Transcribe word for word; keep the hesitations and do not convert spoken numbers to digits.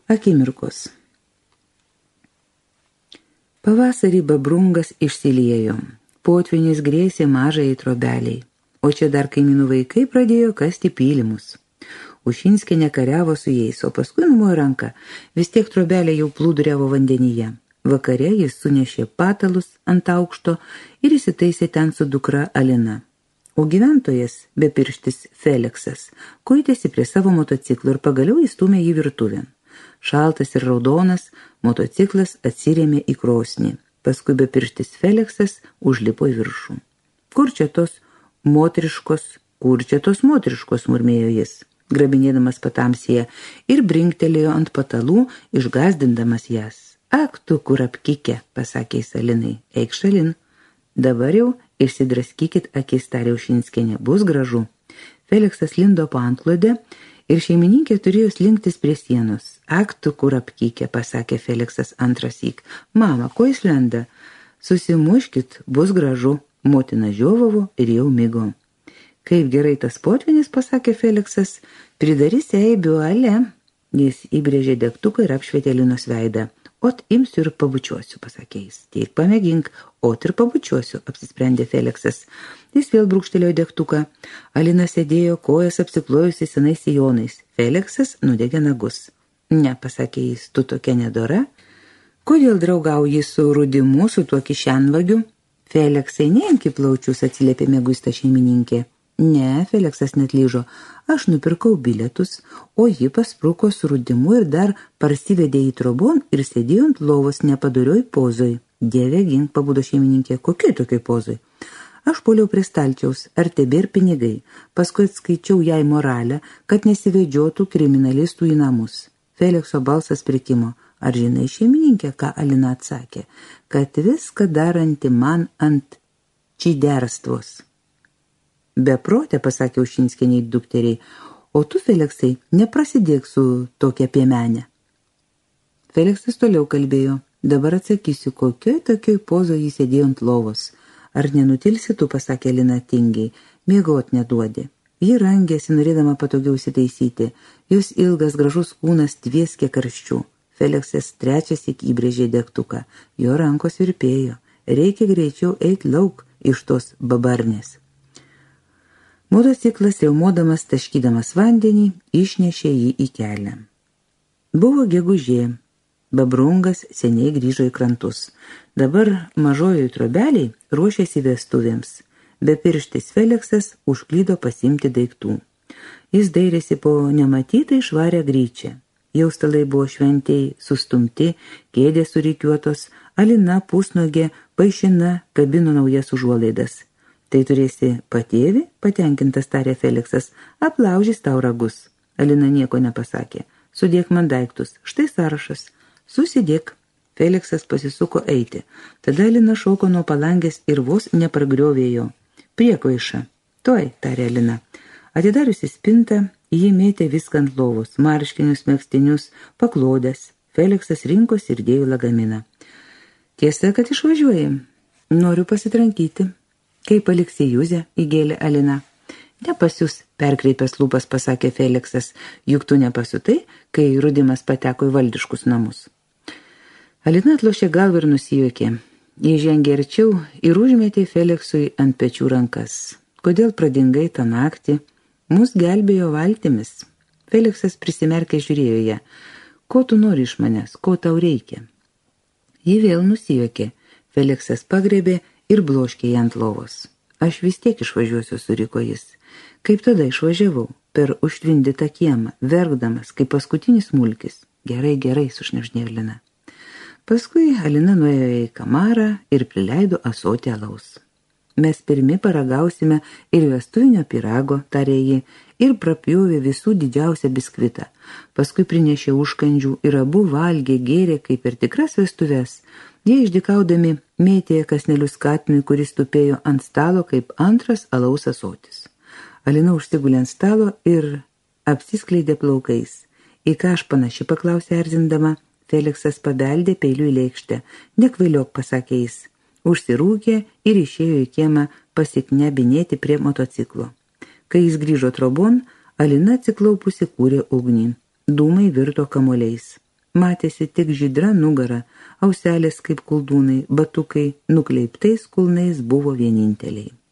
Akimirkos. Pavasarį Babrungas išsiliejo. Potvynis grėsė mažai trobeliai. O čia dar kaimynų vaikai pradėjo kasti pylimus. Ušinskienė kariavo su jais, o paskui numojo ranką. Vis tiek trobelė jau plūduriavo vandenyje. Vakare jis sunešė patalus ant aukšto ir įsitaisė ten su dukra Alina. O gyventojas, bepirštis Feliksas, kuitėsi prie savo motociklo ir pagaliau įstūmė jį virtuvėn. Šaltas ir raudonas, motociklas atsirėmė į krosnį. Paskui bepirštis Feliksas užlipo į viršų. Kur čia tos moteriškos, kur čia tos moteriškos, murmėjo jis, grabinėdamas patamsyje, ir brinktelėjo ant patalų, išgazdindamas jas. Ak tu, kur apkikė, pasakė jis Alinai, eik šalin. Dabar jau išsidraskykit akis, tarė Ušinskienė, bus gražu. Feliksas lindo po antklode ir šeimininkė turėjo slinktis prie sienos. Ak tu, kur apkikė, pasakė Feliksas antrasyk. Mama, ko jis lenda? Susimuškit, bus gražu. Motina žiovavo ir jau migo. Kaip gerai tas potvynis, pasakė Feliksas, pridarys eibių, ale. Jis įbrėžė degtuką ir apšvietė Alinos veidą. Ot imsiu ir pabučiuosiu, pasakė jis. Tiek pamėgink, ot ir pabučiuosiu, apsisprendė Feliksas. Jis vėl brūkštelėjo degtuką. Alina sėdėjo, kojas apsiplojusi senais sijonais. Feliksas nudegė nagus. Ne, pasakė jis, tu tokia nedora. Kodėl draugauji su Rudimu, su tuo kišenvagiu? Feliksai, neimk į plaučius, atsiliepė mėguista šeimininkė. Ne, Feliksas netlyžo, aš nupirkau bilietus, o ji paspruko su Rudimu ir dar parsivedė į trobon ir sėdėjo ant lovos nepadorioj pozoj. Dieve gink, pabudo šeimininkė, kokioj tokioj pozoj? Aš puoliau prie stalčiaus, ar tebėr pinigai, paskui atskaičiau jai moralę, kad nesivedžiotų kriminalistų į namus. Felikso balsas prikimo. Ar žinai, šeimininkė, ką Alina atsakė, kad viską daranti man ant čiderstvos. Beprotė, pasakė Ušinskienei dukteriai, o tu, Feliksai, neprasidėk su tokia piemenė. Feliksas toliau kalbėjo, dabar atsakysiu, kokioj tokioj pozo jis sėdėjo ant lovos. Ar nenutilsi tu, pasakė Alina tingiai, miegot neduodi. Ji rangėsi, norėdama patogiau įsitaisyti, jos ilgas gražus kūnas tvieskė karščių. Feliksas trečiąsyk įbrėžė degtuką, jo rankos virpėjo, reikia greičiau eit lauk iš tos babarnės. Motociklas riaumodamas, taškydamas vandenį, išnešė jį į kelią. Buvo gegužė, Babrungas seniai grįžo į krantus. Dabar mažojoj trobeliai ruošėsi vestuvėms, bepirštis Feliksas užklydo pasiimti daiktų. Jis dairėsi po nematytai švarę gryčią. Jau stalai buvo šventėjai sustumti, kėdės surikiuotos, Alina pusnogė, paišina, kabino naujas užuolaidas. Tai turėsi patėvi, patenkintas tarė Feliksas, aplaužys tau ragus. Alina nieko nepasakė. Sudėk man daiktus, štai sąrašas. Susidėk. Feliksas pasisuko eiti. Tada Alina šoko nuo palangės ir vos nepargriovėjo. Priekvaiša. Tuoj, tarė Alina. Atidariusi spintą, ji mėtė viską ant lovos, marškinius, megztinius, paklodės. Feliksas rinkosi ir dėjo lagaminą. Tiesa, kad išvažiuoji. Noriu pasitrankyti. Kai paliksi Juzę, įgėlė Alina. Nepasius, perkreipęs lūpas, pasakė Feliksas, juk tu nepasiutai, kai Rudimas pateko į valdiškus namus. Alina atlošė galvą ir nusijuokė. Jis žengė arčiau ir užmetė Feliksui ant pečių rankas. Kodėl pradingai tą naktį? Mus gelbėjo valtimis. Feliksas prisimerkė žiūrėjo ją. Ko tu nori iš manęs? Ko tau reikia? Ji vėl nusijuokė. Feliksas pagrebė ir bloškė ją ant lovos. Aš vis tiek išvažiuosiu, suriko jis. Kaip tada išvažiavau? Per užtvindytą kiemą, verkdamas, kaip paskutinis mulkis. Gerai, gerai, sušnibždėjo Alina. Paskui Alina nuėjo į kamarą ir prileido ąsotį alaus. Mes pirmi paragausime ir vestuvinio pyrago, tarė ji, ir prapjovė visų didžiausią biskvitą. Paskui prinešė užkandžių ir abu valgė, gėrė kaip per tikras vestuves. Jie išdykaudami mėtė kasnelius katinui, kuris tupėjo ant stalo kaip antras alaus ąsotis. Alina užsigulė ant stalo ir apsiskleidė plaukais. Į ką aš panaši, paklausė erzindama. Feliksas pabeldė peiliu į lėkštę. Nekvailiok, pasakė jis. Užsirūkė ir išėjo į kiemą pasiknebinėti prie motociklo. Kai jis grįžo trobon, Alina atsiklaupusi kūrė ugnį. Dūmai virto kamuoliais. matėsi tik žydra nugara, auselės kaip kuldūnai, batukai nukleiptais kulnais buvo vieninteliai.